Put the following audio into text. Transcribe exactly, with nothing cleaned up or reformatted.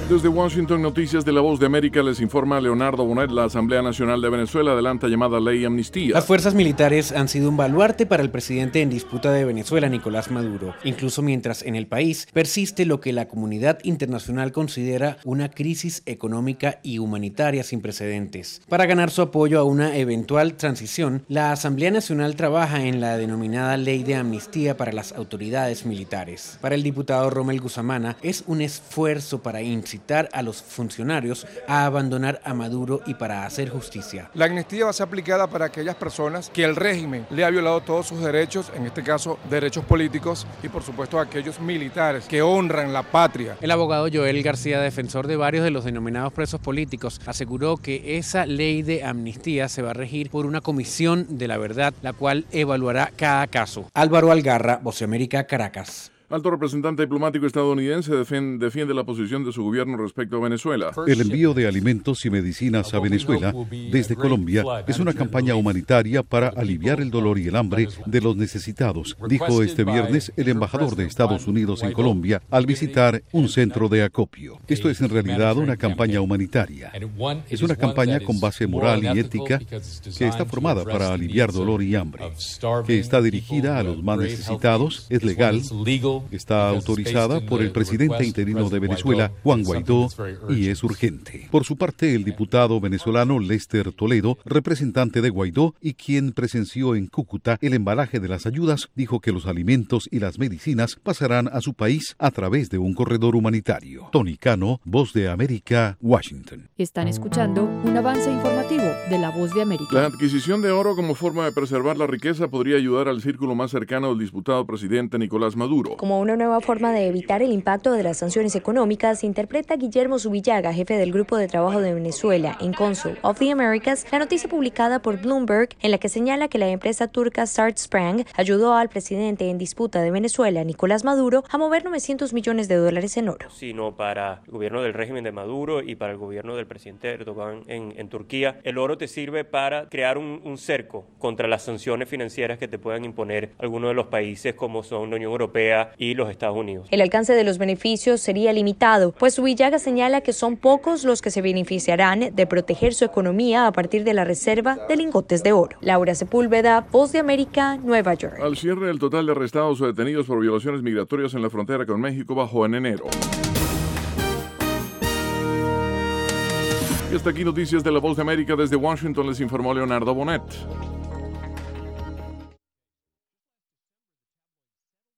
Desde Washington, Noticias de la Voz de América, les informa Leonardo Bonet. La Asamblea Nacional de Venezuela adelanta llamada Ley Amnistía. Las fuerzas militares han sido un baluarte para el presidente en disputa de Venezuela, Nicolás Maduro, incluso mientras en el país persiste lo que la comunidad internacional considera una crisis económica y humanitaria sin precedentes. Para ganar su apoyo a una eventual transición, la Asamblea Nacional trabaja en la denominada Ley de Amnistía para las autoridades militares. Para el diputado Rommel Guzamana, es un esfuerzo para incitar a los funcionarios a abandonar a Maduro y para hacer justicia. La amnistía va a ser aplicada para aquellas personas que el régimen le ha violado todos sus derechos, en este caso derechos políticos, y por supuesto a aquellos militares que honran la patria. El abogado Joel García, defensor de varios de los denominados presos políticos, aseguró que esa ley de amnistía se va a regir por una comisión de la verdad, la cual evaluará cada caso. Álvaro Algarra, Voz de América, Caracas. Alto representante diplomático estadounidense defiende, defiende la posición de su gobierno respecto a Venezuela. El envío de alimentos y medicinas a Venezuela desde Colombia es una campaña humanitaria para aliviar el dolor y el hambre de los necesitados, dijo este viernes el embajador de Estados Unidos en Colombia al visitar un centro de acopio. Esto es en realidad una campaña humanitaria. Es una campaña con base moral y ética que está formada para aliviar dolor y hambre, que está dirigida a los más necesitados, es legal, está autorizada por el presidente interino de Venezuela, Juan Guaidó, y es urgente. Por su parte, el diputado venezolano Lester Toledo, representante de Guaidó y quien presenció en Cúcuta el embalaje de las ayudas, dijo que los alimentos y las medicinas pasarán a su país a través de un corredor humanitario. Tony Cano, Voz de América, Washington. Están escuchando un avance informativo de la Voz de América. La adquisición de oro como forma de preservar la riqueza podría ayudar al círculo más cercano del disputado presidente Nicolás Maduro. Como una nueva forma de evitar el impacto de las sanciones económicas, interpreta Guillermo Zubillaga, jefe del Grupo de Trabajo de Venezuela en Council of the Americas, la noticia publicada por Bloomberg en la que señala que la empresa turca Startsprang ayudó al presidente en disputa de Venezuela, Nicolás Maduro, a mover novecientos millones de dólares en oro. Sino para el gobierno del régimen de Maduro y para el gobierno del presidente Erdogan en, en Turquía. El oro te sirve para crear un, un cerco contra las sanciones financieras que te puedan imponer algunos de los países como son la Unión Europea y los Estados Unidos. El alcance de los beneficios sería limitado, pues Zubillaga señala que son pocos los que se beneficiarán de proteger su economía a partir de la reserva de lingotes de oro. Laura Sepúlveda, Voz de América, Nueva York. Al cierre, el total de arrestados o detenidos por violaciones migratorias en la frontera con México bajó en enero. Y hasta aquí Noticias de la Voz de América. Desde Washington les informó Leonardo Bonet.